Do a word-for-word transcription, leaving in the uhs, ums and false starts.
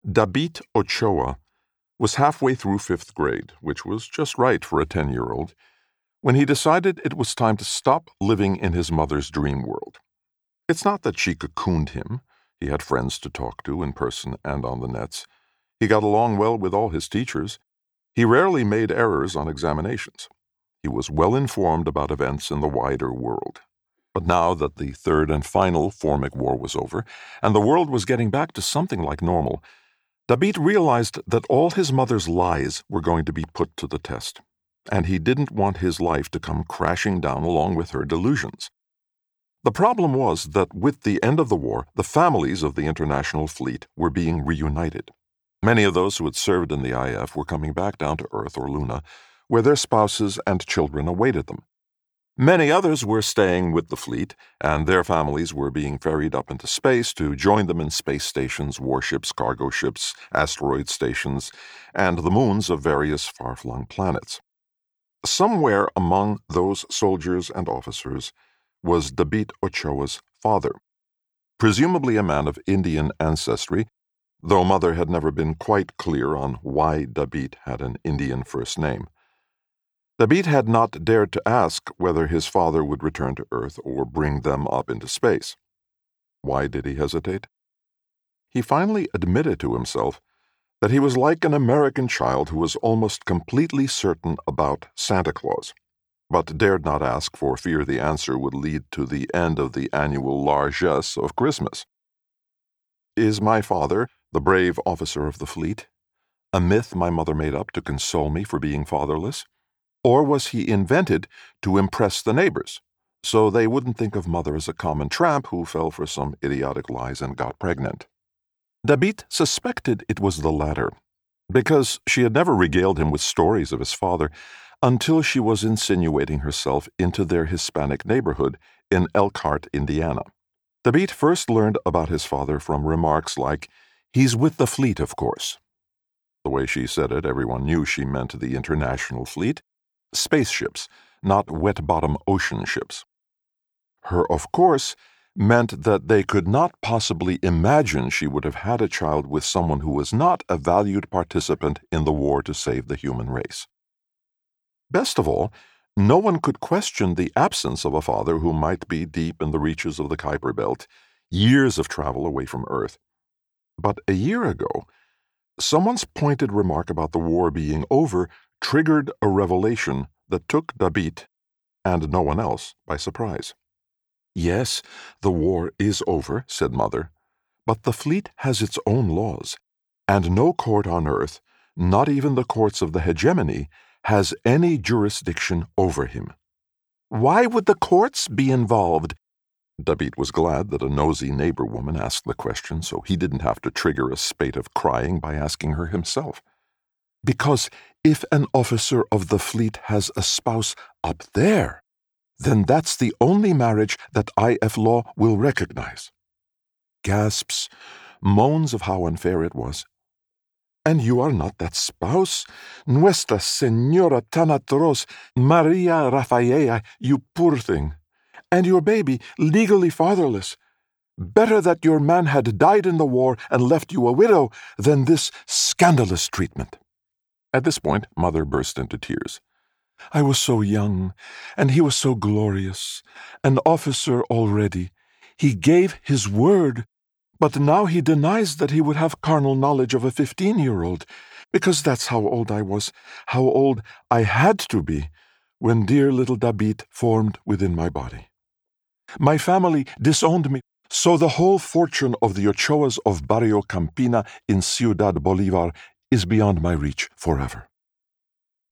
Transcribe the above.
David Ochoa was halfway through fifth grade, which was just right for a ten-year-old, when he decided it was time to stop living in his mother's dream world. It's not that she cocooned him. He had friends to talk to in person and on the nets. He got along well with all his teachers. He rarely made errors on examinations. He was well informed about events in the wider world. But now that the third and final Formic War was over, and the world was getting back to something like normal, David realized that all his mother's lies were going to be put to the test, and he didn't want his life to come crashing down along with her delusions. The problem was that with the end of the war, the families of the international fleet were being reunited. Many of those who had served in the I F were coming back down to Earth or Luna, where their spouses and children awaited them. Many others were staying with the fleet, and their families were being ferried up into space to join them in space stations, warships, cargo ships, asteroid stations, and the moons of various far-flung planets. Somewhere among those soldiers and officers was David Ochoa's father, presumably a man of Indian ancestry, though Mother had never been quite clear on why David had an Indian first name. David had not dared to ask whether his father would return to Earth or bring them up into space. Why did he hesitate? He finally admitted to himself that he was like an American child who was almost completely certain about Santa Claus, but dared not ask for fear the answer would lead to the end of the annual largesse of Christmas. Is my father, the brave officer of the fleet, a myth my mother made up to console me for being fatherless? Or was he invented to impress the neighbors, so they wouldn't think of Mother as a common tramp who fell for some idiotic lies and got pregnant? David suspected it was the latter, because she had never regaled him with stories of his father until she was insinuating herself into their Hispanic neighborhood in Elkhart, Indiana. David first learned about his father from remarks like, "He's with the fleet, of course." The way she said it, everyone knew she meant the international fleet. Spaceships, not wet-bottom ocean ships. Her "of course" meant that they could not possibly imagine she would have had a child with someone who was not a valued participant in the war to save the human race. Best of all, no one could question the absence of a father who might be deep in the reaches of the Kuiper Belt, years of travel away from Earth. But a year ago, someone's pointed remark about the war being over triggered a revelation that took David, and no one else, by surprise. "Yes, the war is over," said Mother, "but the fleet has its own laws, and no court on Earth, not even the courts of the hegemony, has any jurisdiction over him." "Why would the courts be involved?" David was glad that a nosy neighbor woman asked the question, so he didn't have to trigger a spate of crying by asking her himself. "Because if an officer of the fleet has a spouse up there, then that's the only marriage that I F law will recognize." Gasps, moans of how unfair it was. "And you are not that spouse? Nuestra Señora tan atroz, Maria Rafaela, you poor thing. And your baby, legally fatherless. Better that your man had died in the war and left you a widow than this scandalous treatment." At this point, Mother burst into tears. "I was so young, and he was so glorious, an officer already. He gave his word, but now he denies that he would have carnal knowledge of a fifteen-year-old, because that's how old I was, how old I had to be, when dear little David formed within my body. My family disowned me, so the whole fortune of the Ochoas of Barrio Campina in Ciudad Bolivar is beyond my reach forever."